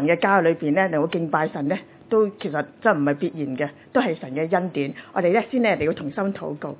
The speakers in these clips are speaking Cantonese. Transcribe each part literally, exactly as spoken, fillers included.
神嘅家裏邊咧，能夠敬拜神咧，都其實真係唔係必然嘅，都係神嘅恩典。我哋咧先咧嚟要同心禱告。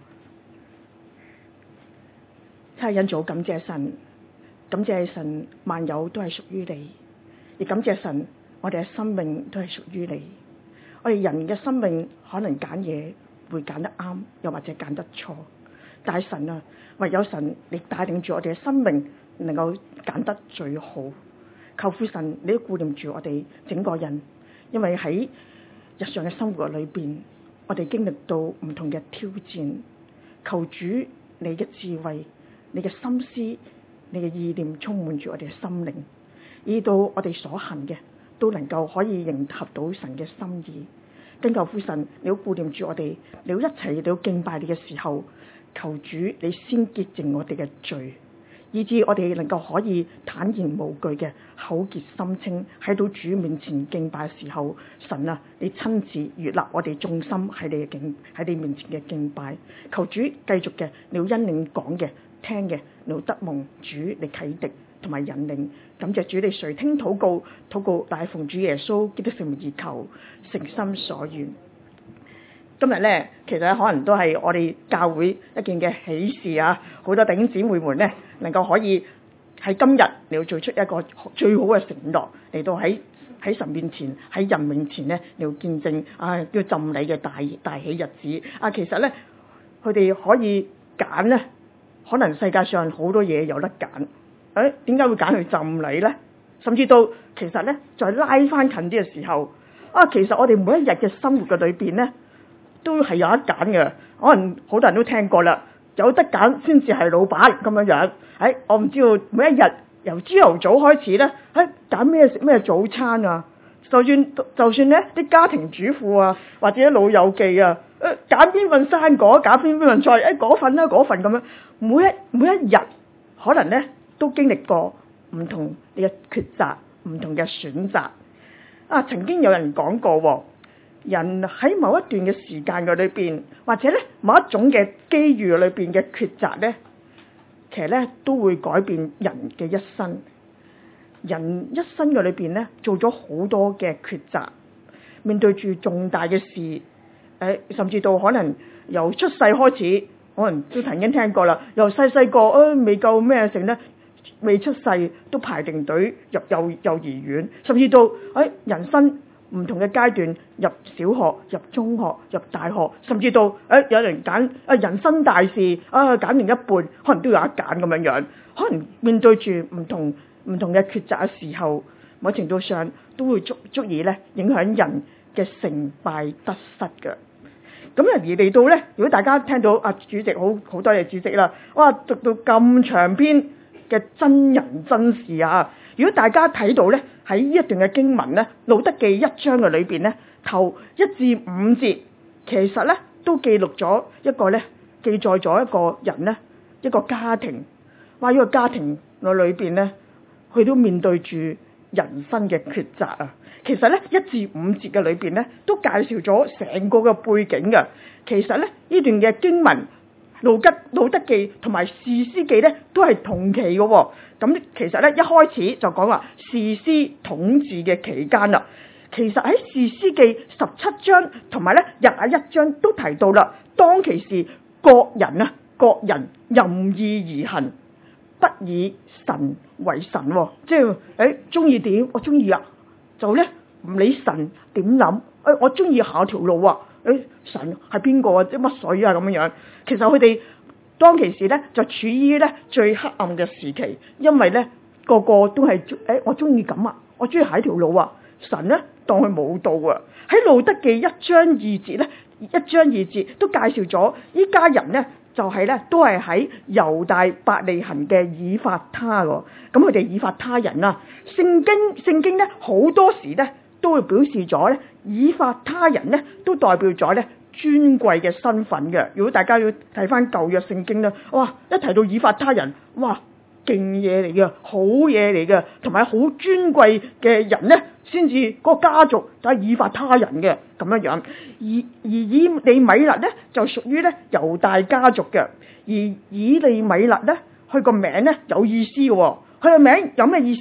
真係恩主感謝神，感謝神萬有都係屬於你，亦感謝神我哋嘅生命都係屬於你。我哋人嘅生命可能揀嘢會揀得啱，又或者揀得錯，但係神啊，唯有神你帶領住我哋嘅生命能夠揀得最好。求父神你都顧念住我哋整個人，因為喺日常嘅生活裏邊，我哋經歷到唔同嘅挑戰。求主你嘅智慧，你嘅心思，你嘅意念充滿住我哋嘅心靈，以到我哋所行嘅都能夠可以迎合到神嘅心意。跟求父神你要顧念住我哋，你要一齊你要敬拜你嘅時候，求主你先潔淨我哋嘅罪，以致我哋能夠可以坦然無懼嘅口潔心清喺到主面前敬拜嘅時候，神啊，你親自悅納我哋眾心喺你嘅敬喺你面前嘅敬拜。求主繼續嘅你要因領講嘅聽嘅，你要得蒙主你啟迪同埋引領。感謝主你垂聽禱告，禱告乃奉主耶穌基督聖名而求，誠心所願。今日咧，其實可能都係我哋教會一件嘅喜事啊！好多弟兄姊妹們咧，能夠可以喺今日你要做出一個最好嘅承諾，嚟到喺喺神面前、喺人面前咧，你要見證啊，叫浸禮嘅大大喜日子啊！其實咧，佢哋可以揀咧，可能世界上好多嘢有得揀。誒，點解會揀去浸禮咧？甚至到其實咧，再拉翻近啲嘅時候，啊，其實我哋每一日嘅生活嘅裏邊咧，都係有得揀嘅。可能好多人都聽過啦，有得揀先至係老闆咁樣樣。誒、哎，我唔知道每一日由朝頭早開始咧，誒揀咩食咩早餐啊？就算就算咧啲家庭主婦啊，或者老友記啊，誒揀邊份生果，揀邊邊份菜，誒嗰份啦嗰份咁樣，每一每一日可能咧都經歷過唔同嘅抉擇，唔同嘅選擇。啊，曾經有人講過，人喺某一段嘅時間嘅裏邊，或者咧某一種嘅機遇裏邊嘅抉擇咧，其實咧都會改變人嘅一生。人一生嘅裏邊咧，做咗好多嘅抉擇，面對住重大嘅事，誒、呃，甚至到可能由出世開始，可能都曾經聽過啦，由細細個誒未夠咩成咧，未出世都排定隊入幼幼兒園，甚至到誒、哎、人生唔同嘅階段，入小學、入中學、入大學，甚至到誒、哎、有人揀誒人生大事啊，揀另一半，可能都有得揀咁樣樣。可能面對住唔同唔同嘅抉擇嘅時候，某程度上都會足足以咧影響人嘅成敗得失嘅。咁而嚟到咧，如果大家聽到啊主席好好多謝主席啦，哇讀到咁長篇嘅真人真事啊！如果大家睇到咧喺呢一段嘅經文咧，路得記一章嘅裏邊咧，頭一至五節，其實咧都記錄咗一個咧，記載咗一個人咧，一個家庭。哇！呢個家庭嘅裏邊咧，佢都面對住人生嘅抉擇啊！其實咧一至五節嘅裏邊咧，都介紹咗成個嘅背景嘅。其實咧呢段嘅經文，路吉路得記同埋士師記咧都係同期嘅，哦。咁其實咧一開始就講話士師統治嘅期間啦。其實喺士師記十七章同埋咧廿一章都提到啦，當其時各人啊各人任意而行，不以神為神，哦，即係誒中意點我中意啊，就咧唔理神點諗，誒我中意行條路啊，誒神係邊個啊，即乜水啊咁樣樣。其實佢哋當其時咧就處於咧最黑暗嘅時期，因為咧個個都係誒我中意咁啊，我中意行條路啊，神咧當佢冇到啊。喺路得記一章二節咧，一章二節都介紹咗依家人咧就係、是、咧都係喺猶大伯利恆嘅以法他喎。咁佢哋以法他人啊，聖經聖經咧好多時咧都會表示咗咧以法他人咧都代表咗咧尊貴嘅身份嘅。如果大家要睇翻舊約聖經咧，哇！一提到以法他人，哇，勁嘢嚟嘅，好嘢嚟嘅，同埋好尊貴嘅人咧，先至嗰個家族就係以法他人嘅咁樣樣。而而以利米勒咧就屬於咧猶大家族嘅。而以利米勒咧，佢個名咧有意思嘅，佢個名有咩意思咧？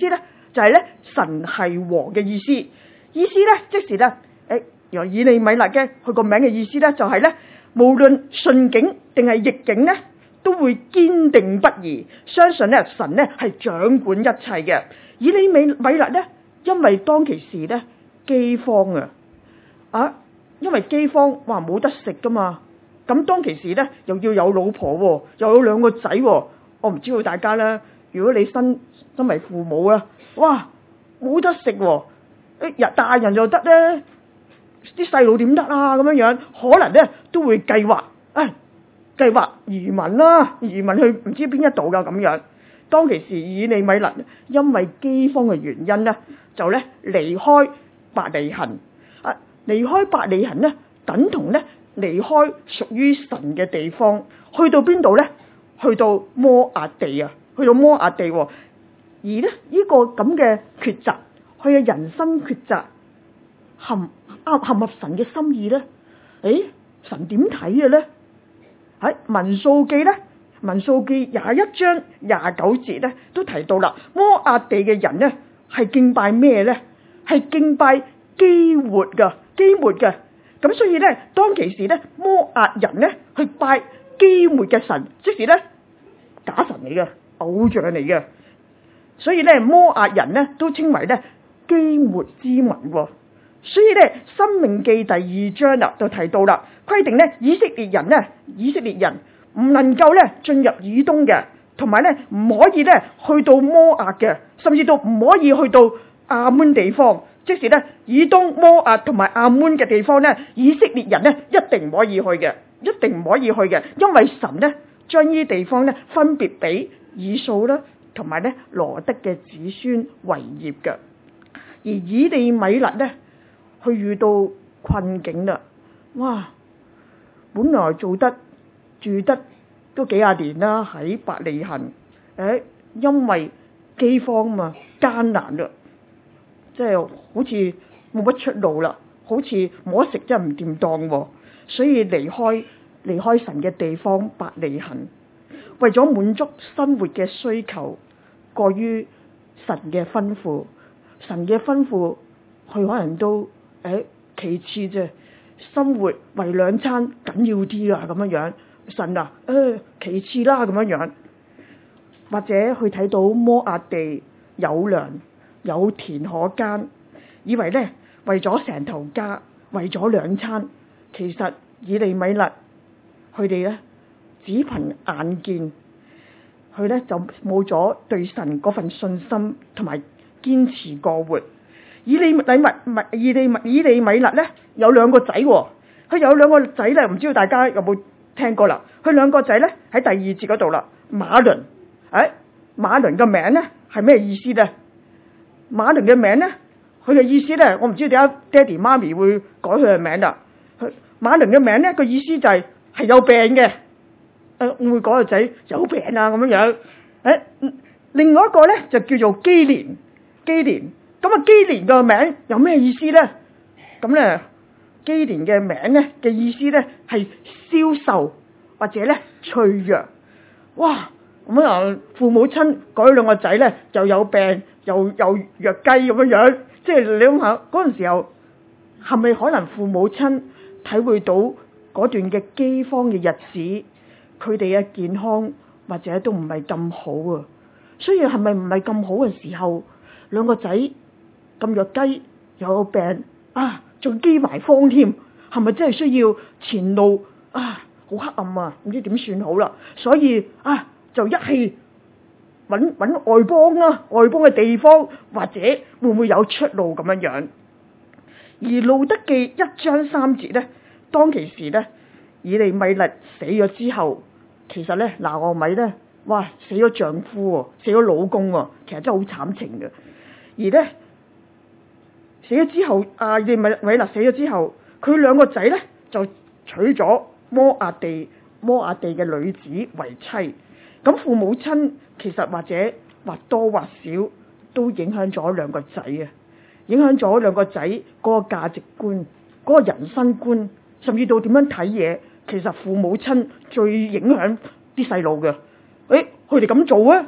就係咧神係王嘅意思。意思咧即是咧，誒，由以利米勒嘅佢個名嘅意思咧就係咧，無論順境定係逆境咧，都會堅定不移，相信咧神咧係掌管一切嘅。以利米米勒咧，因為當其時咧饑荒啊，啊，因為饑荒話冇得食噶嘛。咁當其時咧，又要有老婆，又有兩個仔，我唔知道大家咧，如果你身身為父母啊，哇，冇得食，誒，日大人又得咧，啲細路點得啊？咁樣樣，可能咧都會計劃，誒，計劃移民啦，移民去唔知邊一度噶咁樣。當其時以利米勒因為饑荒嘅原因咧，就咧離開伯利恆，啊，離開伯利恆咧，等同咧。離開屬於神嘅地方，去到邊度呢？去到摩押地啊，去到摩押地。而呢呢個咁嘅抉擇，佢嘅人生抉擇，合合合唔合神嘅心意呢？誒，神點睇嘅呢？喺民數記呢，民數記廿一章廿九節呢都提到啦，摩押地嘅人呢係敬拜咩呢？係敬拜基活噶，基活嘅。咁所以咧，當其時咧，摩押人咧去拜基抹嘅神，即是咧假神嚟嘅，偶像嚟嘅。所以咧，摩押人咧都稱為咧基抹之民。所以咧，《申命記》第二章啦就提到啦，規定咧以色列人咧，以色列人唔能夠咧進入以東嘅，同埋咧唔可以咧去到摩押嘅，甚至到唔可以去到亞捫地方。即是咧，以東、摩押同埋亞捫嘅地方咧，以色列人咧一定唔可以去嘅，一定唔可以去嘅，因為神咧將呢啲地方咧分別俾以掃啦，同埋咧羅得嘅子孫為業嘅。而以利米勒咧，佢遇到困境啦，哇！本來做得住得都幾廿年啦，喺伯利恆，誒，因為饑荒嘛，艱難啦。即係好似冇乜出路啦，好似冇得食真係唔掂當喎，所以離開離開神嘅地方伯利恆，為咗滿足生活嘅需求，過於神嘅吩咐，神嘅吩咐佢可能都誒其次啫，生活為兩餐緊要啲啊咁樣樣，神啊誒、呃、其次啦咁樣樣，或者去睇到摩押地有糧。有田可耕，以為咧為咗成頭家，為咗兩餐，其實以利米勒佢哋咧只憑眼見，佢咧就冇咗對神嗰份信心同埋堅持過活。以利米勒以利米以利米勒咧有兩個仔，佢有兩個仔咧，唔知道大家有冇聽過啦？佢兩個仔咧喺第二節嗰度啦，馬倫，誒馬倫嘅名咧係咩意思咧？馬倫嘅名咧，佢嘅意思咧，我唔知點解爹哋媽咪會改佢嘅名啦。佢馬倫嘅名咧，個意思就係、是、係有病嘅，誒、呃、會改個仔有病啊咁樣樣。誒，另外一個咧就叫做基連，基連。咁啊基連個名有咩意思咧？咁咧基連嘅名咧嘅意思咧係消瘦或者咧脆弱。哇！咁啊父母親改兩個仔咧又有病。又又弱雞咁樣樣，即係你諗下嗰陣時候，係咪可能父母親體會到嗰段嘅饑荒嘅日子，佢哋嘅健康或者都唔係咁好啊？所以係咪唔係咁好嘅時候，兩個仔咁弱雞又有病啊，仲饑埋荒添，係咪真係需要前路啊？好黑暗啊，唔知點算好啦，所以啊就一氣。揾揾外邦啊，外邦嘅地方，或者會唔會有出路咁樣樣？而路得記一章三節咧，當其時咧，以利米勒死咗之後，其實咧拿俄米咧，哇死咗丈夫喎，死咗老公喎，其實真係好慘情嘅。而咧死咗之後，啊以利米勒死咗之後，佢兩個仔咧就娶咗摩押地摩押地嘅女子為妻。咁父母親其實或者或多或少都影響咗兩個仔啊，影響咗兩個仔嗰個價值觀、嗰個人生觀，甚至到點樣睇嘢，其實父母親最影響啲細路嘅。誒，佢哋咁做啊，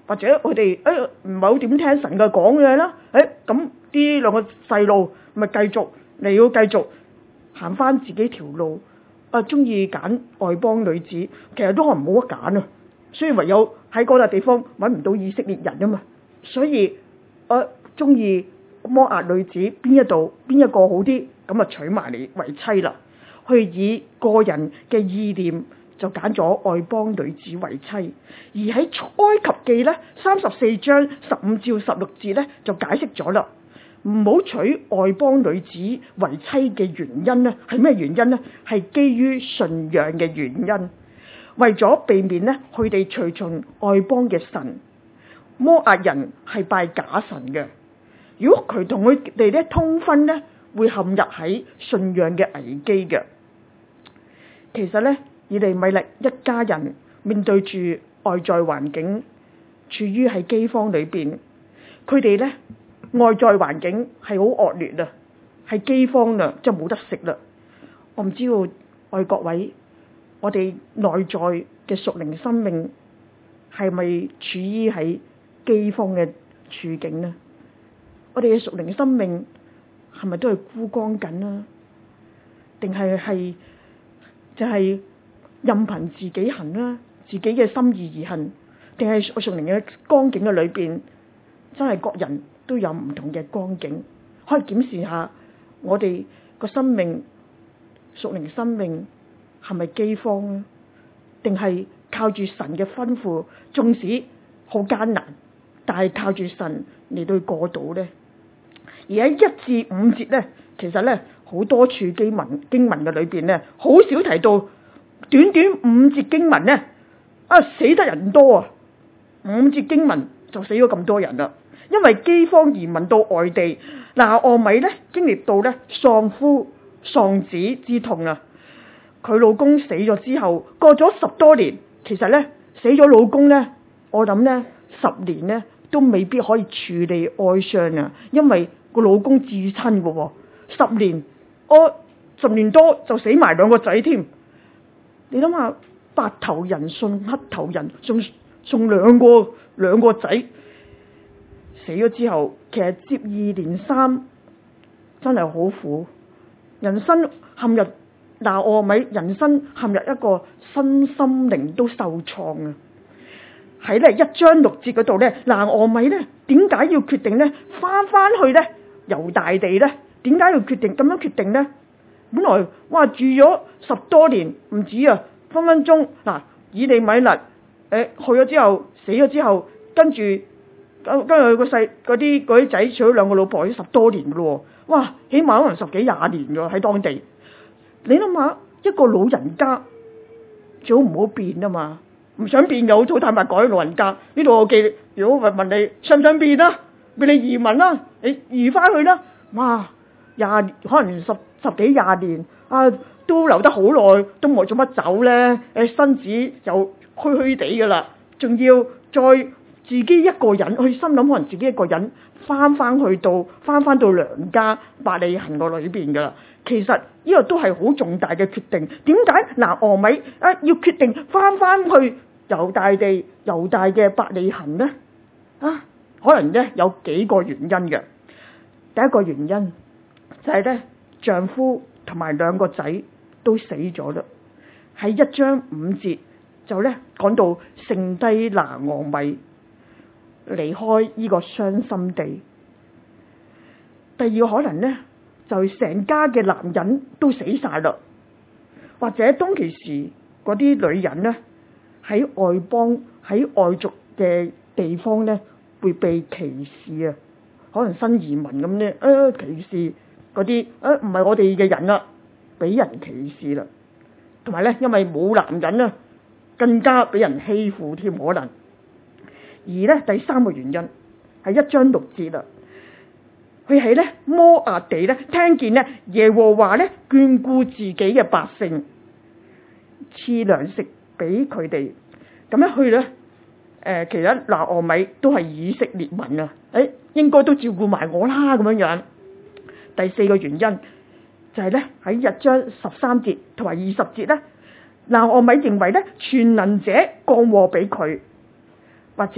或者佢哋誒唔係好點聽神嘅講嘅啦，誒咁啲兩個細路咪繼續你要繼續行翻自己條路，啊中意揀外邦女子，其實都可能冇得揀啊，所以唯有喺嗰笪地方揾唔到以色列人啊嘛，所以我中意摩押女子邊一度邊一個好啲，咁啊娶埋嚟為妻啦，去以個人嘅意念就揀咗外邦女子為妻，而喺埃及記咧三十四章十五至十六節咧就解釋咗啦，唔好娶外邦女子為妻嘅原因咧係咩原因咧？係基於信仰嘅原因，為咗避免咧佢哋隨從外邦嘅神，摩押人係拜假神嘅，如果佢同佢哋咧通婚咧，會陷入喺信仰嘅危機嘅。其實咧，以利米勒一家人面對住外在環境，處於喺饑荒裏邊，佢哋咧外在環境係好惡劣啊，係饑荒啦，即係冇得食啦。我唔知道愛各位，我哋內在嘅屬靈生命係咪處於喺饑荒嘅處境呢？我哋嘅屬靈生命係咪都係枯乾緊啦？定係係就係任憑自己行啦，自己嘅心意而行，定係屬靈嘅光景嘅裏邊，真係各人都有唔同嘅光景，可以檢視下我哋個生命屬靈生命係咪饑荒啊？定係靠住神嘅吩咐，縱使好艱難，但係靠住神嚟到過到呢？而喺一至五節呢，其實呢好多處經文經文嘅裏邊呢，好少提到，短短五節經文呢，啊死得人多啊！五節經文就死咗咁多人啦，因為饑荒移民到外地，拿俄米呢經歷到呢喪夫喪子之痛啊！佢老公死咗之後，過咗十多年，其實呢死咗老公呢，我諗呢十年呢都未必可以處理哀傷啊，因為個老公至親嘅喎，十年我十年多就死埋兩個仔添。你諗下，白頭人送黑頭人，送送兩個兩個仔死咗之後，其實接二連三，真係好苦。人生陷入拿俄米，人生陷入一個身心靈都受創啊！喺咧一章六節嗰度咧，拿俄米咧點解要決定咧翻翻去咧猶大地咧？點解要決定咁樣決定咧？本來哇住咗十多年唔止啊，分分鐘嗱以利米勒誒去咗之後死咗之後，跟住跟跟住個細嗰啲嗰啲仔娶咗兩個老婆，已經十多年噶咯，哇起碼可能十幾廿年噶喺當地。你諗下一個老人家最好唔好變啊嘛，唔想變又好坦白講，老人家呢度我記，如果問你想唔想變啊，俾你移民啦，你移翻去啦，哇廿可能十十幾廿年啊，都留得好耐，都冇做乜走咧，誒身子又虛虛地噶啦，仲要再自己一個人去心諗，可能自己一個人翻翻去到翻翻到娘家伯利恆個裏邊噶啦。其實呢個都係好重大嘅決定。點解拿俄米啊要決定翻翻去猶大地猶大嘅伯利恆呢？啊，可能咧有幾個原因嘅。第一個原因就係咧，丈夫同埋兩個仔都死咗啦。喺一章五節就咧講到剩低拿俄米離開呢個傷心地。第二個可能咧，就係成家嘅男人都死晒啦，或者當其時嗰啲女人咧喺外邦喺外族嘅地方咧會被歧視啊，可能新移民咁咧，啊歧視嗰啲啊唔係我哋嘅人啦，俾人歧視啦，同埋咧因為冇男人啊，更加俾人欺負添可能。而咧第三個原因係一章六節啦。佢喺咧摩押地咧聽見咧耶和華咧眷顧自己嘅百姓，賜糧食俾佢哋，咁樣去咧誒、呃，其實拿俄米都係以色列民啊，誒、哎、應該都照顧埋我啦咁樣樣。第四個原因就係咧喺一章十三節同埋二十節咧，拿俄米認為咧全能者降禍俾佢，或者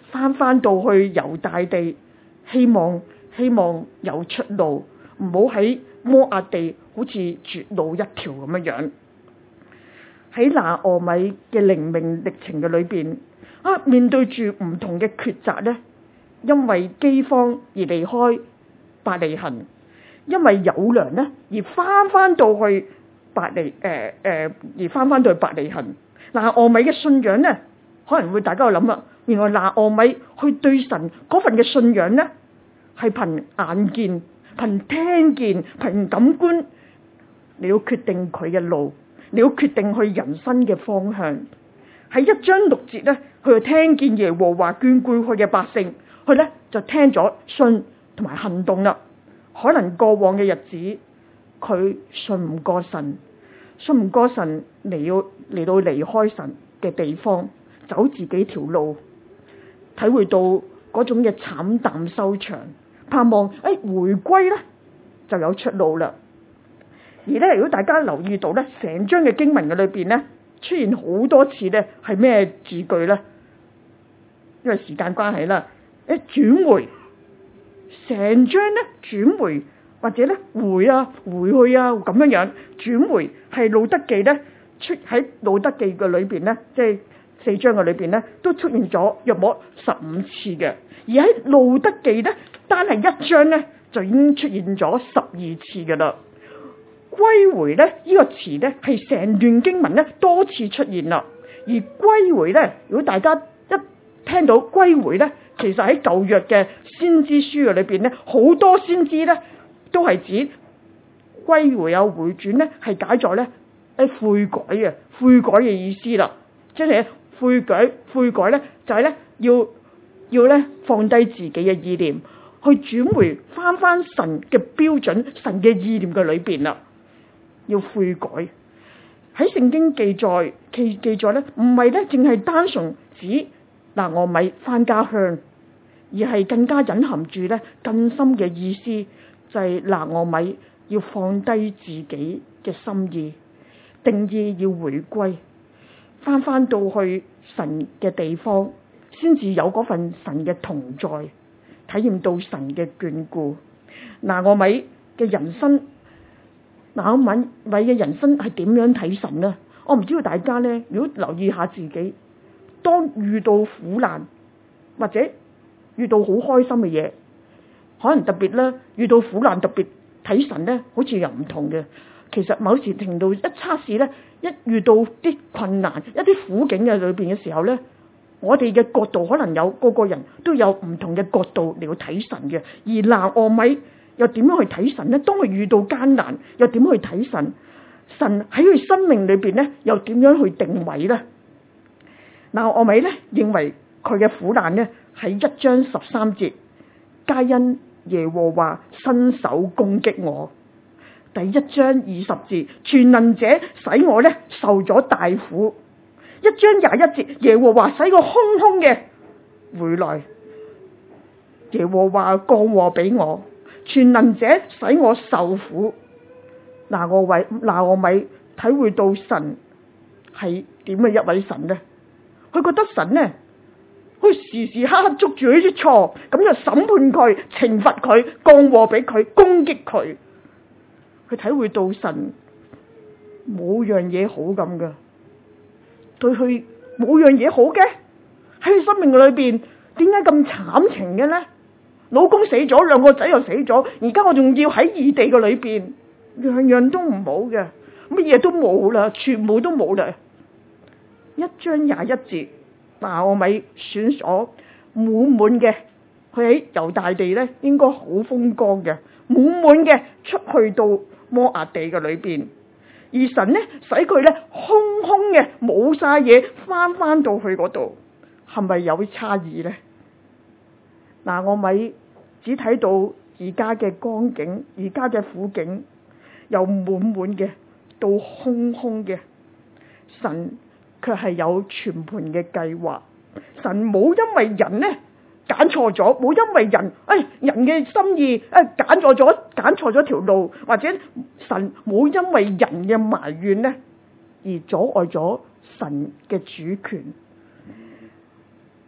翻翻到去猶大地，希望希望有出路，唔好喺摩押地好似絕路一條咁樣樣。喺拿俄米嘅靈命歷程嘅裏邊，啊面對住唔同嘅抉擇咧，因為饑荒而離開伯利恆，因為有糧咧而翻翻到去伯利誒誒、呃、而翻翻到去伯利恆。拿俄米嘅信仰咧，可能會大家有諗啦，原來拿俄米去對神嗰份嘅信仰咧，係憑眼見、憑聽見、憑感官，你要決定佢嘅路，你要決定佢人生嘅方向。喺一章六節咧，佢就聽見耶和華眷顧佢嘅百姓，佢咧就聽咗信同埋行動啦。可能過往嘅日子，佢信唔過神，信唔過神嚟要嚟到離開神嘅地方，走自己條路，體會到嗰種嘅慘淡收場，盼望誒、哎、回歸咧就有出路啦。而咧，如果大家留意到咧，成章嘅經文嘅裏邊咧，出現好多次咧係咩字句咧？因為時間關係啦，誒轉回，成章咧轉回或者咧回啊回去啊咁樣樣轉回，係路德記咧出喺路德記嘅裏邊咧，即係四章嘅裏邊咧都出現咗約莫十五次嘅，而喺路德記咧單係一章咧就已經出現咗十二次嘅啦。歸回咧呢個詞咧係成段經文咧多次出現啦，而歸回咧，如果大家一聽到歸回咧，其實喺舊約嘅先知書嘅裏邊咧，好多先知咧都係指歸回有回轉咧，係解作咧誒悔改嘅悔改嘅意思啦，即係悔改悔改咧就係咧要要咧放低自己嘅意念，去轉回翻翻神嘅標準、神嘅意念嘅裏邊啦。要悔改，喺聖經記載記記載咧，唔係咧淨係單純指拿俄米翻家鄉，而係更加隱含住咧更深嘅意思，就係拿俄米要放低自己嘅心意，定意要回歸，翻翻到去神嘅地方，先至有嗰份神嘅同在，體驗到神嘅眷顧。拿俄米嘅人生。拿俄米嘅人生係點樣睇神呢？我唔知道大家呢，如果留意下自己，當遇到苦難或者遇到好開心嘅嘢，可能特別咧遇到苦難特別睇神呢，好似又唔同嘅。其實某時程度一測試呢，一遇到啲困難、一啲苦境嘅裏邊嘅時候呢，我哋嘅角度可能有個個人都有唔同嘅角度嚟到睇神嘅。而拿俄米又點樣去睇神呢？當佢遇到艱難，又點去睇神？神喺佢生命裏邊咧，又點樣去定位呢？拿俄米咧認為佢嘅苦難咧喺一章十三節，皆因耶和華伸手攻擊我。第一章二十節，全能者使我咧受咗大苦。一章廿一節，耶和華使我空空嘅回來，耶和華降禍俾我。全能者使我受苦。拿俄米拿俄米體會到神係點嘅一位神呢？佢覺得神呢，佢時時刻刻捉住佢啲錯，咁就審判佢、懲罰佢、降禍俾佢、攻擊佢。佢體會到神冇樣嘢好咁噶，對佢冇樣嘢好嘅，喺佢生命裏邊點解咁慘情嘅呢？老公死咗，兩個仔又死咗，而家我仲要喺異地嘅裏邊，樣樣都唔好嘅，乜嘢都冇啦，全部都冇啦。一章廿一節，拿俄米選咗滿滿嘅，佢喺猶大地咧應該好風光嘅，滿滿嘅出去到摩押地嘅裏邊，而神咧使佢咧空空嘅冇晒嘢，翻翻到去嗰度，係咪有差異咧？拿俄米只睇到而家嘅光景，而家嘅苦境，由滿滿嘅到空空嘅，神卻係有全盤嘅計劃。神冇因為人呢揀錯咗，冇因為人，哎人嘅心意，誒揀錯咗，揀錯咗條路，或者神冇因為人嘅埋怨呢而阻礙咗神嘅主權。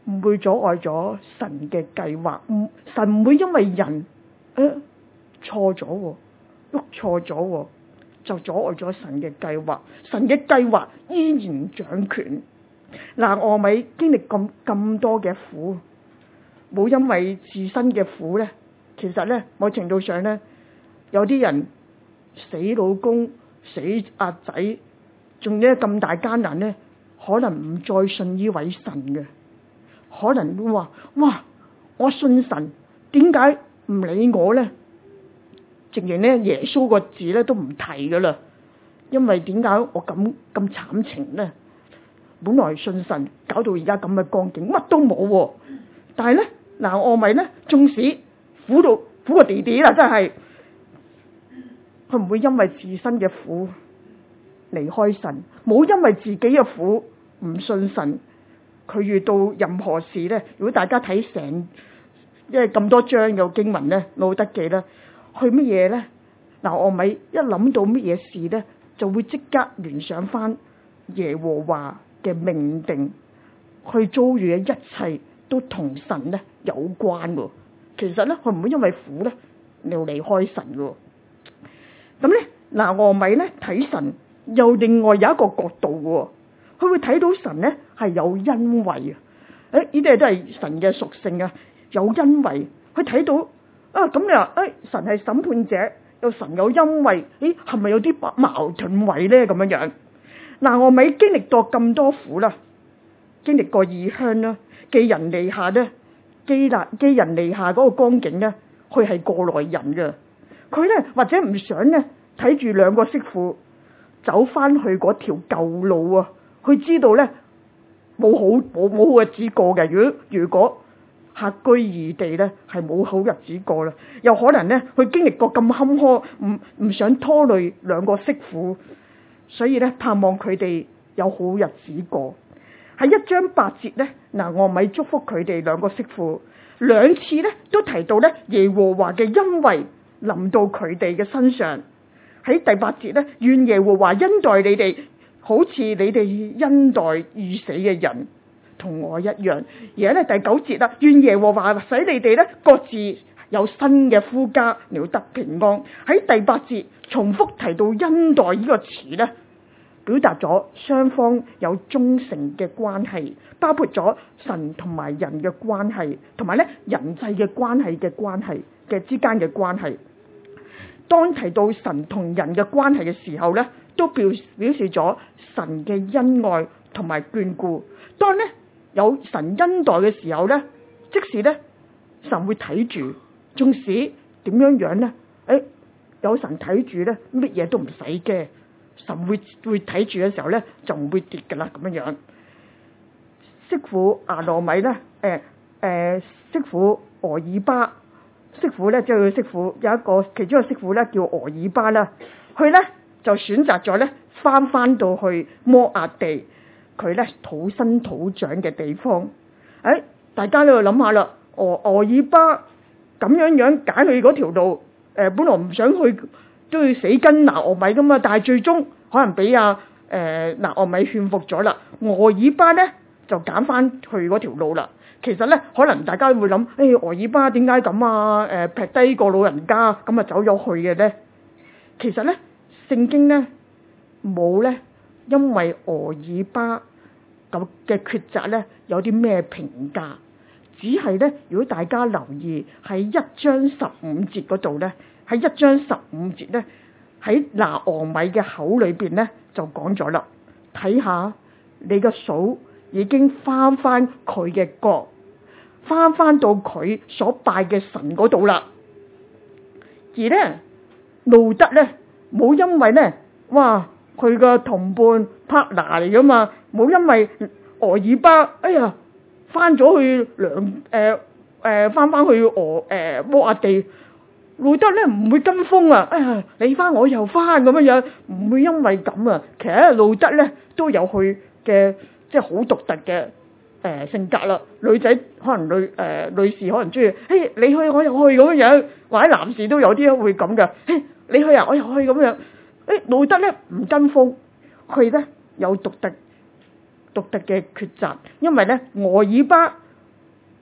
唔會阻礙咗神嘅計劃。唔神唔會因為人誒錯咗喎，喐錯咗喎，就阻礙咗神嘅計劃。神嘅計劃依然掌權。拿俄米經歷咁咁多嘅苦，冇因為自身嘅苦咧，其實咧某程度上咧，有啲人死老公、死阿仔，仲有咁大艱難咧，可能唔再信呢位神嘅，可能會話：哇！我信神，點解唔理我咧？直情咧耶穌個字咧都唔提噶啦，因為點解我咁咁慘情咧？本來信神，搞到而家咁嘅光景，乜都冇喎。但係咧，嗱俄米咧，縱使苦到苦個弟弟啦，真係佢唔會因為自身嘅苦離開神，冇因為自己嘅苦唔信神。佢遇到任何事咧，如果大家睇成因為咁多章嘅經文咧，路得記咧，去乜嘢咧？嗱俄米一諗到乜嘢事咧，就會即刻聯想翻耶和華嘅命定，去遭遇嘅一切都同神咧有關喎。其實咧，佢唔會因為苦咧又離開神嘅。咁咧，嗱俄米咧睇神又另外有一個角度嘅，佢會睇到神咧係有恩惠啊！誒，呢啲都係神嘅屬性啊，有恩惠。佢睇到啊，咁你話誒，神係審判者，又神有恩惠，誒係咪有啲矛盾位咧？咁樣樣。嗱，俄米經歷過咁多苦啦，經歷過異鄉啦，寄人籬下咧，寄納寄人籬下嗰個光景咧，佢係過來人嘅。佢咧或者唔想咧睇住兩個媳婦走翻去嗰條舊路啊，佢知道咧冇好冇冇好日子過嘅。如果如果客居異地咧，係冇好日子過啦。又可能咧，佢經歷過咁坎坷，唔唔想拖累兩個媳婦。所以咧，盼望佢哋有好日子過。喺一章八節咧，嗱俄米祝福佢哋兩個媳婦，兩次咧都提到咧耶和華嘅恩惠臨到佢哋嘅身上。喺第八節咧，願耶和華恩待你哋，好似你哋恩待已死嘅人，同我一樣。而家咧第九節啦，願耶和華使你哋咧各自有新嘅夫家，了得平安。喺第八節重複提到恩待呢個詞咧，表達咗雙方有忠誠嘅關係，包括咗神同埋人嘅關係，同埋咧人際嘅關係嘅關係嘅之間嘅關係。當提到神同人嘅關係嘅時候咧，都表表示咗神嘅恩愛同埋眷顧。當咧有神恩待嘅時候咧，即使咧神會睇住。縱使點樣樣咧，誒有神睇住咧，乜嘢都唔使驚，神會會睇住嘅時候咧，就唔會跌噶啦咁樣樣。媳婦亞羅米咧，誒誒媳婦俄爾巴，媳婦咧即係佢媳婦有一個其中一個媳婦咧叫俄爾巴啦，佢咧就選擇咗咧翻翻到去摩押地，佢咧土生土長嘅地方。誒，大家喺度諗下啦，俄俄爾巴。咁樣樣揀佢嗰條路，誒、呃、本來唔想去都要死跟拿俄米噶嘛，但係最終可能俾阿誒拿俄米勸服咗啦。俄爾巴咧就揀翻去嗰條路啦。其實咧，可能大家會諗，誒、哎、俄爾巴點解咁啊？誒、呃、劈低個老人家咁啊走咗去嘅咧？其實咧，聖經咧冇咧，因為俄爾巴咁嘅抉擇咧有啲咩評價。只係咧，如果大家留意喺一章十五節嗰度咧，喺一章十五節咧，喺拿俄米嘅口裏邊咧就講咗啦。睇下你嘅嫂已經翻翻佢嘅國，翻翻到佢所拜嘅神嗰度啦。而咧路得咧冇因為咧，哇佢個同伴 partner 嚟噶嘛，冇因為俄爾巴，哎呀〜翻咗去兩誒誒翻翻去俄誒摩押地，路得咧唔會跟風啊！哎呀，你翻我又翻咁樣樣，唔會因為咁啊。其實路得咧都有佢嘅即係好獨特嘅誒、呃、性格啦。女仔可能女誒、呃、女士可能中意，嘿你去我又去咁樣樣，或者男士都有啲會咁嘅。嘿你去啊，我又去咁樣。誒路得咧唔跟風，佢咧有獨特。獨特嘅抉擇，因為咧俄爾巴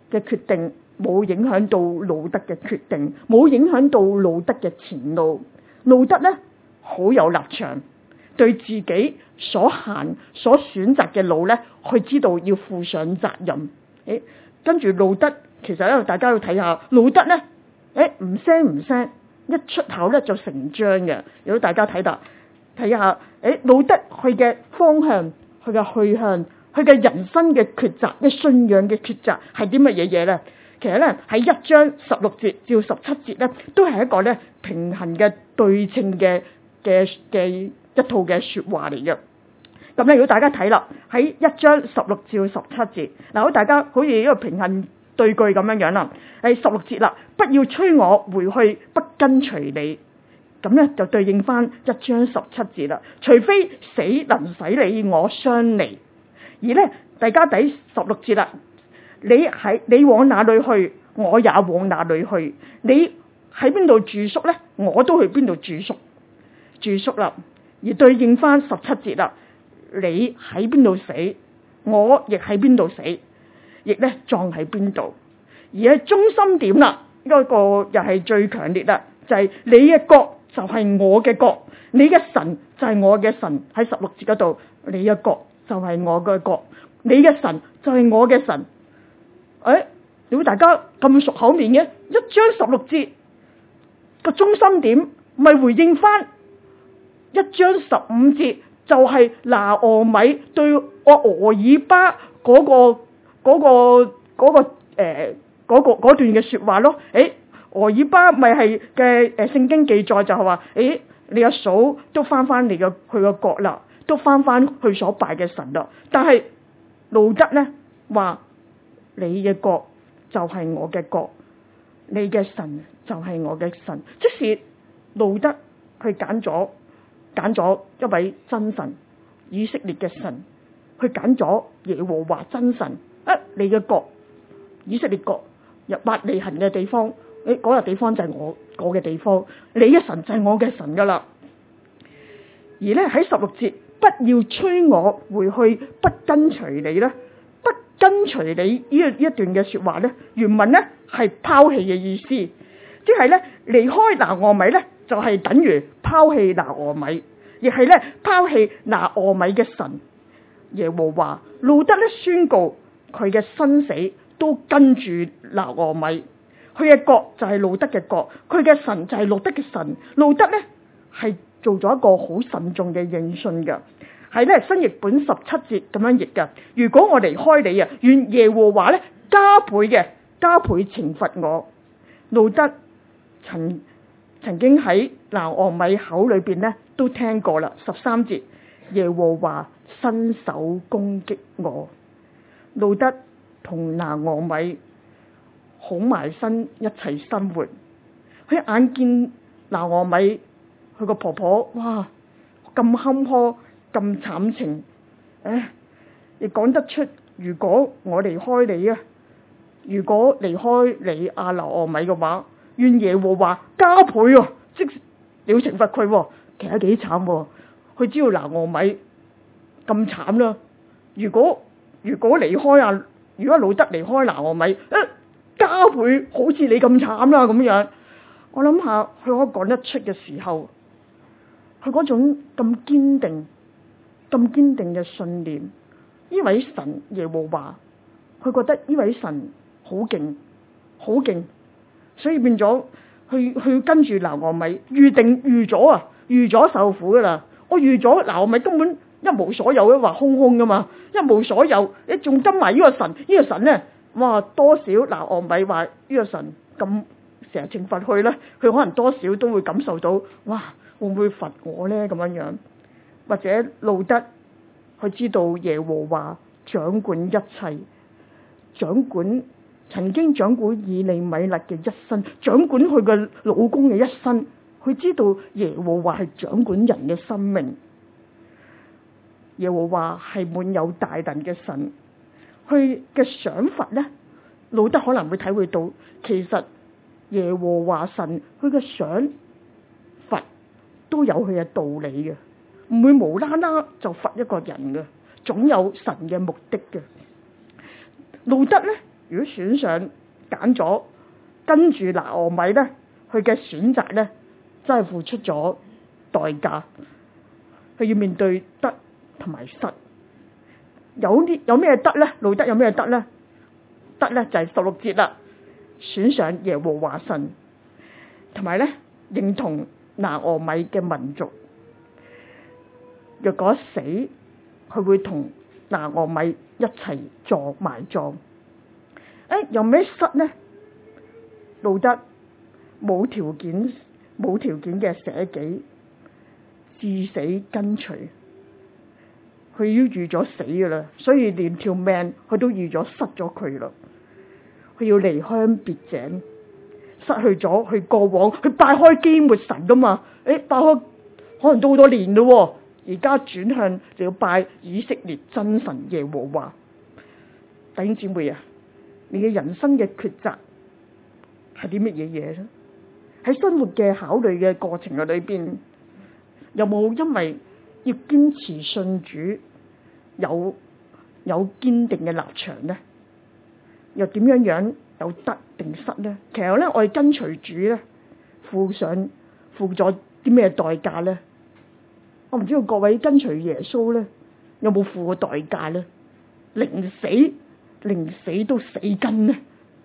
嘅決定冇影響到路得嘅決定，冇影響到路得嘅前路。路得咧好有立場，對自己所行所選擇嘅路咧，佢知道要負上責任。誒，跟住路得其實咧，大家要睇下路得咧，誒唔聲唔聲，一出口咧就成章嘅。如果大家睇到睇下，誒路得佢嘅方向，佢嘅去向，佢嘅人生嘅抉擇，嘅信仰嘅抉擇係啲乜嘢嘢咧？其實咧喺一章十六節至十七節咧，都係一個咧平衡嘅對稱嘅嘅嘅一套嘅說話嚟嘅。咁咧，如果大家睇啦，喺一章十六至十七節，嗱，好大家好似一個平衡對句咁樣樣啦。係十六節啦，不要催我回去，不跟隨你。咁咧就對應翻一章十七節啦。除非死能使你我相離，而咧大家睇十六節啦。你喺你往哪裏去，我也往哪裏去。你喺邊度住宿咧，我都去邊度住宿住宿啦。而對應翻十七節啦，你喺邊度死，我亦喺邊度死，亦咧葬喺邊度。而喺中心點啦，呢、這個又係最強烈啦，就係、是、你嘅國就係我嘅國，你嘅神就係我嘅神。喺十六節嗰度，你嘅國就係我嘅國，你嘅神就係我嘅神。誒，如果大家咁熟口面嘅，一章十六節個中心點咪回應翻一章十五節，就係拿俄米對我俄珥巴嗰、那個嗰、那個嗰、那個誒嗰、呃那個嗰段嘅說話咯。誒，俄珥巴咪係嘅誒聖經記載就係話，誒你阿嫂都翻翻嚟嘅佢個國啦，都翻翻去所拜嘅神啦。但係路得咧話，你嘅國就係我嘅國，你嘅神就係我嘅神。即是路得去揀咗揀咗一位真神，以色列嘅神，去揀咗耶和華真神。啊，你嘅國以色列國入伯利恆嘅地方，誒嗰個地方就係我我嘅地方，你嘅神就係我嘅神噶啦。而咧喺十六節，不要催我回去，不跟隨你咧。不跟隨你呢一一段嘅說話咧，原文咧係拋棄嘅意思，即係咧離開拿俄米咧就係等於拋棄拿俄米，亦係咧拋棄拿俄米嘅神耶和華。路得咧宣告佢嘅生死都跟住拿俄米，佢嘅國就係路得嘅國，佢嘅神就係路得嘅神。路得咧係做咗一個好慎重嘅認信嘅。係咧新譯本十七節咁樣譯嘅。如果我離開你啊，願耶和華咧加倍嘅加倍懲罰我。路得曾曾經喺拿俄米口裏邊咧都聽過啦。十三節，耶和華伸手攻擊我。路得同拿俄米好埋身一齊生活，佢眼見拿俄米佢個婆婆哇咁坎坷咁慘情，誒，亦講得出，如果我離開你啊，如果離開你阿拿俄米嘅話，願耶和華加倍啊，即你要懲罰佢，其實幾慘，佢知道拿俄米咁慘啦。如果如果離開啊，如果路得離開拿俄米，誒，加倍好似你咁慘啦咁樣，我諗下佢可以講得出嘅時候，佢嗰種咁堅定。咁堅定嘅信念，呢位神耶和華，佢覺得呢位神好勁，好勁，所以變咗去去跟住拿俄米，預定預咗啊，預咗受苦噶啦。我預咗拿俄米根本一無所有嘅話空空噶嘛，一無所有，你仲跟埋呢個神，呢、呢個神咧，哇多少拿俄米話呢個神咁成日懲罰佢咧，佢可能多少都會感受到，哇會唔會罰我咧咁樣樣？或者路得佢知道耶和華掌管一切，掌管曾經掌管以利米勒嘅一生，掌管佢嘅老公嘅一生。佢知道耶和華係掌管人嘅生命，耶和華係滿有大能嘅神。佢嘅想法咧，路得可能會體會到，其實耶和華神佢嘅想法都有佢嘅道理嘅。唔會無啦啦就罰一個人嘅，總有神嘅目的嘅。路得咧如果選上揀咗跟住拿俄米咧，佢嘅選擇咧真係付出咗代價，佢要面對得同埋失。有啲有咩得咧？路得有咩得咧？得咧就係十六節啦，選上耶和華神，同埋咧認同拿俄米嘅民族。若果死，佢會同拿俄米一齊葬埋葬。誒，有咩失咧？路得冇條件冇條件嘅捨己，至死跟隨。佢已經預咗死噶啦，所以連條命佢都預咗失咗佢啦。佢要離鄉別井，失去咗佢過往，佢拜開基抹神噶嘛？誒，拜開可能都好多年咯，而家轉向就要拜以色列真神耶和華。弟兄姊妹啊，你嘅人生嘅抉擇係啲乜嘢嘢咧？喺生活嘅考慮嘅過程嘅裏邊，有冇因為要堅持信主，有有堅定嘅立場咧？又點樣樣有得定失咧？其實咧，我哋跟隨主咧，付上付咗啲咩代價咧？我唔知道各位跟隨耶穌咧，有冇付過代價咧？寧死寧死都死跟咧。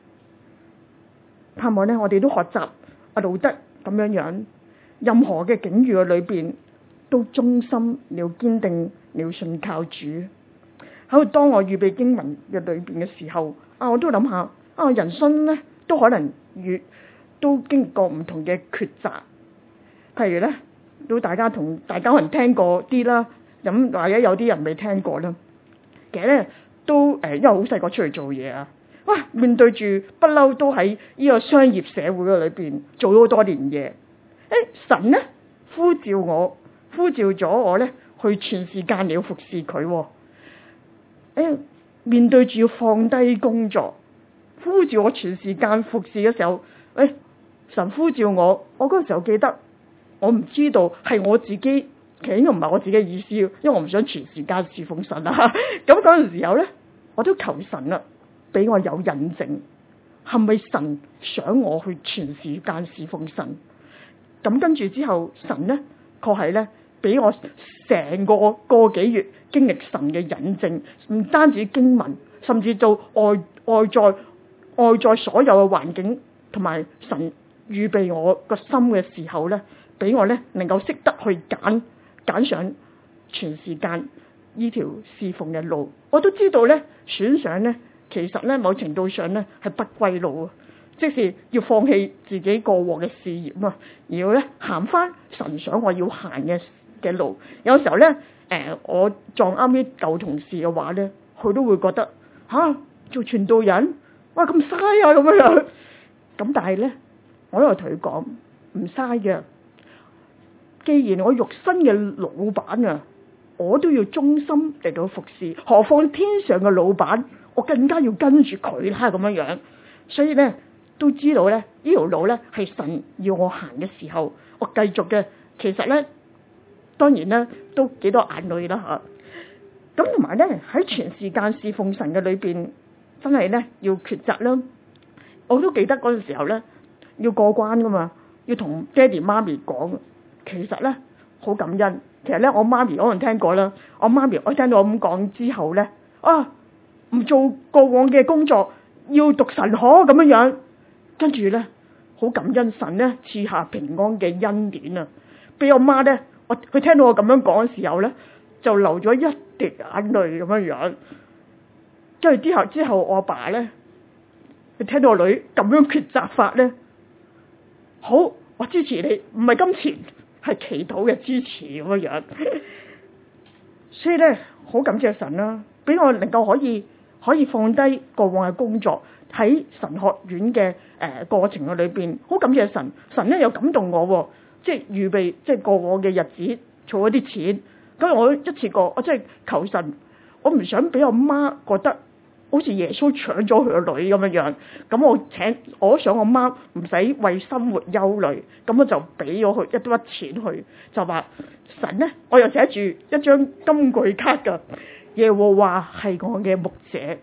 盼望咧，我哋都學習阿路得咁樣樣，任何嘅境遇嘅裏邊都忠心，你要堅定，你要信靠主。喺度當我預備經文嘅裏邊嘅時候，啊，我都諗下啊，人生咧都可能越都經過唔同嘅抉擇。譬如咧，都大家同大家可能聽過啲啦，咁或者有啲人未聽過啦。其實咧都誒，因為好細個出嚟做嘢啊。哇！面對住不嬲都喺呢個商業社會嘅裏邊做咗好多年嘢，誒神咧呼召我，呼召咗我咧去全時間嚟要服侍佢。誒面對住要放低工作，呼召我全時間服侍嘅時候，誒神呼召我，我嗰個時候記得，我唔知道係我自己，其實應該唔係我自己嘅意思，因為我唔想全時間侍奉神啊。咁嗰陣時候咧，我都求神啦，俾我有印證，係咪神想我去全時間侍奉神？咁跟住之後，神咧確係咧俾我成個個幾月經歷神嘅印證，唔單止經文，甚至到外外在外在所有嘅環境，同埋神預備我個心嘅時候咧，俾我咧能夠識得去揀揀上全時間呢條侍奉嘅路。我都知道咧，選上咧。其實咧，某程度上咧係不歸路啊，即是要放棄自己過往嘅事業啊，而要咧行翻神想我要行嘅嘅路。有時候咧，誒、呃、我撞啱啲舊同事嘅話咧，佢都會覺得吓、啊、做傳道人，哇咁嘥啊咁樣樣。咁但係咧，我又同佢講唔嘥嘅。既然我肉身嘅老闆啊，我都要忠心嚟到服侍，何況天上嘅老闆？我更加要跟住佢啦，咁樣樣，所以咧都知道咧呢條路咧係神要我行嘅時候，我繼續嘅。其實咧，當然咧都幾多眼淚啦吓。咁同埋咧喺全時間侍奉神嘅裏邊，真係咧要抉擇啦。我都記得嗰陣時候咧要過關噶嘛，要同爹哋媽咪講。其實咧好感恩。其實咧我媽咪可能聽過啦，我媽咪我聽到我咁講之後咧，啊！唔做過往嘅工作，要讀神學咁樣樣，跟住咧好感恩神咧賜下平安嘅恩典啊！俾我媽咧，我佢聽到我咁樣講嘅時候咧，就流咗一滴眼淚咁樣樣。跟住之後之後我阿爸咧，佢聽到我女咁樣抉擇法咧，好，我支持你，唔係金錢，係祈禱嘅支持咁樣樣。所以咧，好感謝神啦、啊，俾我能夠可以。可以放低過往嘅工作，喺神學院嘅誒、呃、過程嘅裏邊，好感謝神。神咧又感動我，即係預備即係過往嘅日子，儲一啲錢。咁我一次過，我即係求神，我唔想俾我媽覺得好似耶穌搶咗佢個女咁樣樣。咁我請，我想我媽唔使為生活憂慮，咁我就俾咗佢一筆錢去，就話神咧，我又寫住一張金句卡㗎。耶和華係我嘅牧者，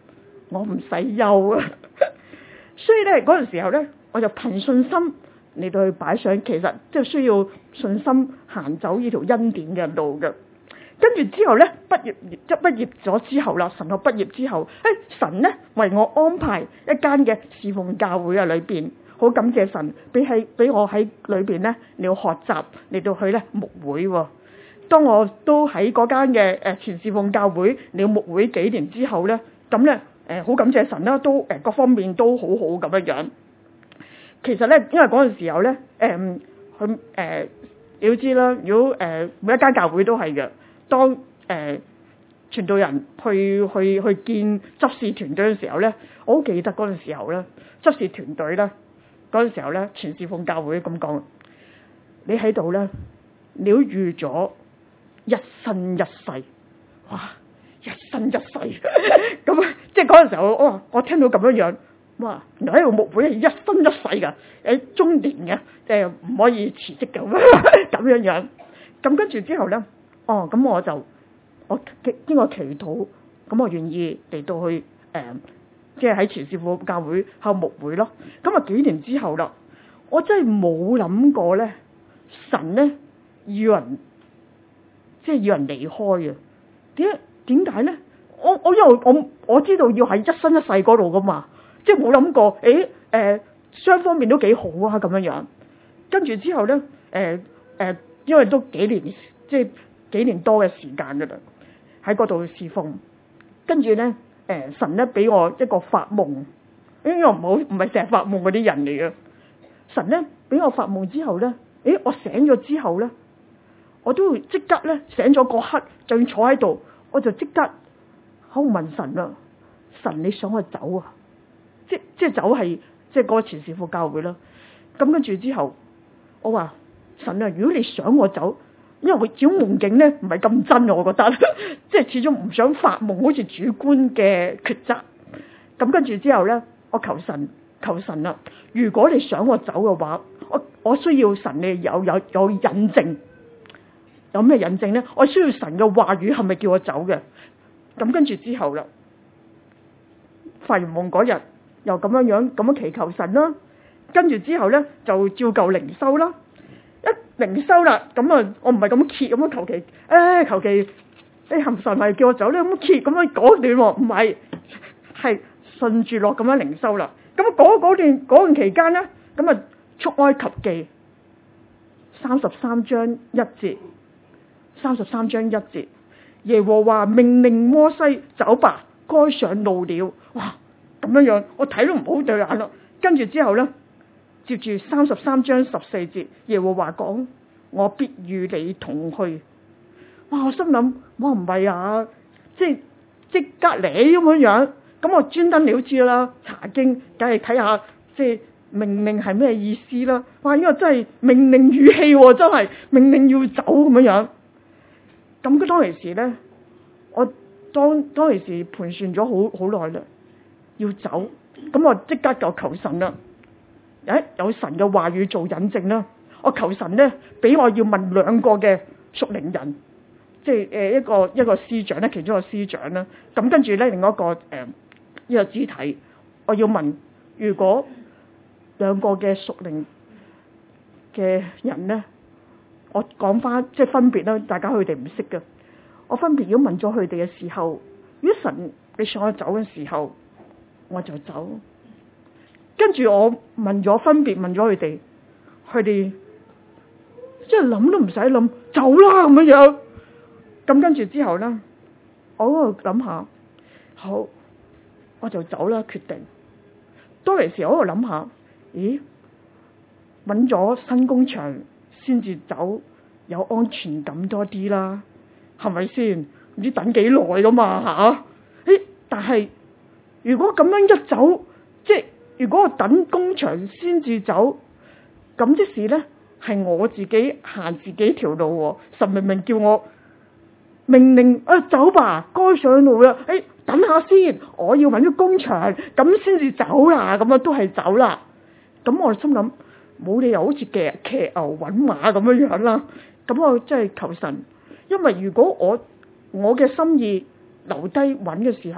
我唔使憂啊。所以咧嗰陣時候咧，我就憑信心嚟到去擺上，其實即係需要信心行走呢條恩典嘅路嘅。跟住之後咧，畢業即係畢業咗之後啦，神學畢業之後，誒神咧為我安排一間嘅侍奉教會啊裏邊，好感謝神俾喺俾我喺裏邊咧嚟到學習嚟到去咧牧會喎。當我都喺嗰間嘅誒全侍奉教會嚟到牧會幾年之後咧，咁咧誒好感謝神啦，都誒各方面都好好咁樣樣。其實咧，因為嗰陣時候咧，誒佢誒你要知啦，如果誒、呃、每一間教會都係嘅。當誒、呃、傳道人去去去見執事團隊嘅時候咧，我好記得嗰陣時候咧，執事團隊咧嗰陣時候咧，全侍奉教會咁講，你喺度咧，你都預咗一生一世，哇！一生一世咁啊！即係嗰陣時候，哇！我聽到咁樣樣，哇！原來喺度牧會係一生一世噶，誒中年嘅誒唔可以辭職嘅咁樣樣。咁跟住之後咧。哦，咁我就我經過祈禱，咁我願意嚟到去誒，即係喺全侍奉教會後牧會咯。咁啊幾年之後啦，我真係冇諗過咧，神咧要人即係要人離開啊！點解點解咧？我我因為我我知道要喺一生一世嗰度噶嘛，即係冇諗過，誒誒雙方面都幾好啊咁樣樣。跟住之後咧，誒、呃、誒、呃，因為都幾年即係。幾年多嘅時間噶啦，喺嗰度侍奉，跟住咧，誒、呃、神咧俾我一個發夢，因為我唔好唔係成日發夢嗰啲人嚟嘅。神咧俾我發夢之後咧，誒我醒咗之後咧，我都會即刻咧醒咗嗰刻，就要坐喺度，我就即刻好問神啦，神你想我走啊？即即係走係即係嗰個全侍奉教會啦。咁跟住之後，我話神啊，如果你想我走。因為佢小夢境咧唔係咁真，我覺得即係始終唔想發夢，好似主觀嘅抉擇。咁跟住之後咧，我求神求神啦。如果你想我走嘅話，我我需要神你有有有引證，有咩引證咧？我需要神嘅話語係咪叫我走嘅？咁跟住之後啦，發完夢嗰日又咁樣樣咁樣祈求神啦。跟住之後咧就照舊靈修啦。一靈修啦，咁啊，我唔係咁揭咁樣求其，誒求其，你含神係叫我走咧，咁揭咁樣嗰段喎，唔係，係順住落咁樣靈修啦。咁嗰嗰段嗰段期間咧，咁啊出埃及記三十三章一節，三十三章一節，耶和華命令摩西走吧，該上路了。哇，咁樣樣，我睇都唔好對眼啦。跟住之後咧。接住三十三章十四節，耶和華講：我必與你同去。哇！我心諗，我唔係啊，即係即刻嚟咁樣樣。咁我專登了知啦，查經梗係睇下，即係命令係咩意思啦。哇！呢個真係命令語氣喎，真係命令要走咁樣樣。咁嗰當其時咧，我當當其時盤算咗好好耐啦，要走。咁我即刻就求神啦。誒，有神嘅話語做引證啦，我求神咧俾我要問兩個嘅屬靈人，即係誒一個一個司長咧，其中一個司長啦。咁跟住咧，另外一個誒一個肢體，我要問，如果兩個嘅屬靈嘅人咧，我講翻即係分別啦，大家佢哋唔識嘅，我分別如果問咗佢哋嘅時候，如果神你想我走嘅時候，我就走。跟住我問咗分別問咗佢哋，佢哋即係諗都唔使諗，走啦咁樣樣。咁跟住之後咧，我喺度諗下，好，我就走啦，決定。當其時我喺度諗下，咦，揾咗新工場先至走，有安全感多啲啦，係咪先？唔知等幾耐噶嘛吓？誒，但係如果咁樣一走，即係。如果我等工場先至走，咁即是咧係我自己行自己條路。神明明叫我命令啊走吧，該上路啦。誒，等下先，我要搵咗工場，咁先至走啦。咁啊都係走啦。咁我心諗冇理由好似騎騎牛搵馬咁樣樣啦。咁我真係求神，因為如果我我嘅心意留低搵嘅時候，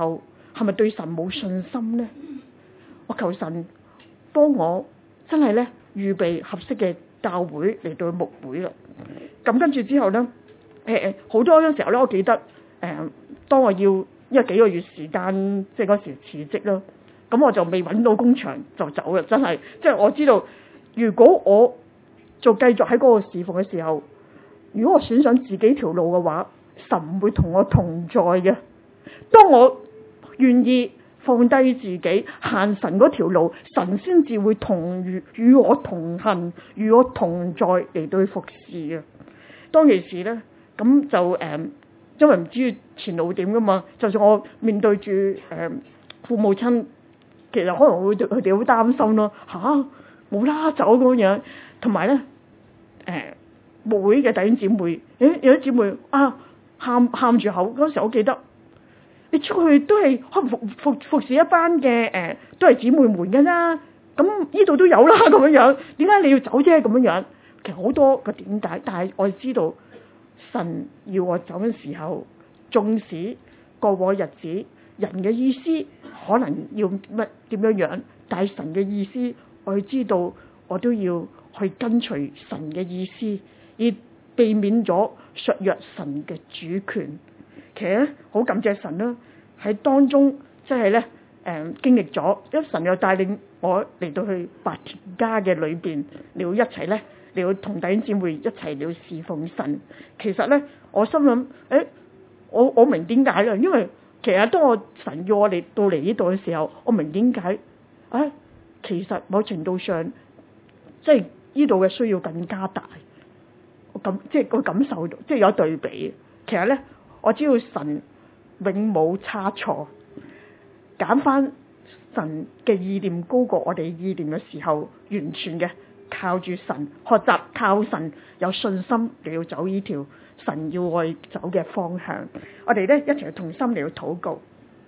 係咪對神冇信心呢？我求神幫我真係咧預備合適嘅教會嚟到牧會啦。咁跟住之後咧，誒、呃、好多嘅時候咧，我記得誒、呃，當我要因為幾個月時間，即係嗰時辭職啦，咁我就未揾到工場就走啦。真係，即係我知道，如果我就繼續喺嗰個侍奉嘅時候，如果我選上自己條路嘅話，神唔會同我同在嘅。當我願意放低自己行神嗰條路，神先至會同與與我同行，與我同在嚟到服侍嘅。當其時咧，咁就誒、呃，因為唔知前路點噶嘛，就算我面對住誒、呃、父母親，其實可能會佢哋好擔心咯，吓冇啦走咁樣，同埋咧誒牧會嘅弟兄姊妹，誒有啲姊妹啊喊喊住口，嗰時我記得。你出去都係可能服服服侍一班嘅誒、呃，都係姊妹們嘅啦。咁呢度都有啦，咁樣樣，點解你要走啫？咁樣樣，其實好多個點解，但係我知道神要我走嘅時候，縱使過往日子人嘅意思可能要乜點樣樣，但係神嘅意思，我知道我都要去跟隨神嘅意思，而避免咗削弱神嘅主權。其實好感謝神啦，喺當中即係咧誒經歷咗，因為神又帶領我嚟到去白田家嘅裏邊，你要一齊咧，你要同弟兄姊妹一齊嚟侍奉神。其實咧，我心諗誒，我我明點解啦，因為其實當我神要我嚟到嚟呢度嘅時候，我明點解啊，其實某程度上即係呢度嘅需要更加大，我感即係個感受到，即係有對比。其實咧。我知道神永冇差錯，揀翻神嘅意念高過我哋意念嘅時候，完全嘅靠住神，學習靠神，有信心嚟要走呢條神要我走嘅方向。我哋咧一齊同心嚟要禱告，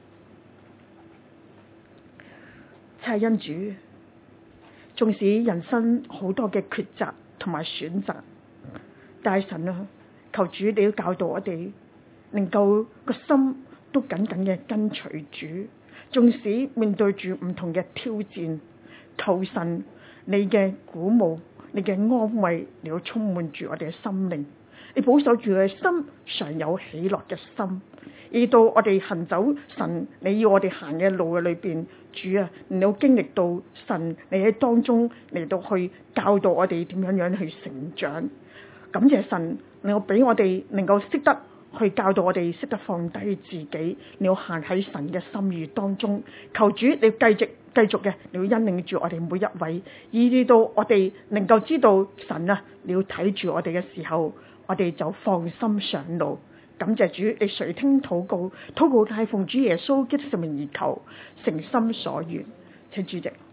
親恩主，縱使人生好多嘅抉擇同埋選擇，但係神啊，求主你要教導我哋。能夠個心都緊緊嘅跟隨主，縱使面對住唔同嘅挑戰，求神你嘅鼓舞、你嘅安慰，你要充滿住我哋嘅心靈，你保守住我哋心常有喜樂嘅心，而到我哋行走神你要我哋行嘅路嘅裏邊，主啊，你要經歷到神你喺當中嚟到去教導我哋點樣樣去成長。感謝神，你要俾我哋能夠識得。去教導我哋識得放低自己，你要行喺神嘅心意當中。求主你繼續繼續嘅，你要引領住我哋每一位，以至到我哋能夠知道神啊，你要睇住我哋嘅時候，我哋就放心上路。感謝主，你垂聽禱告，禱告係奉主耶穌基督聖名而求，誠心所願，請主席。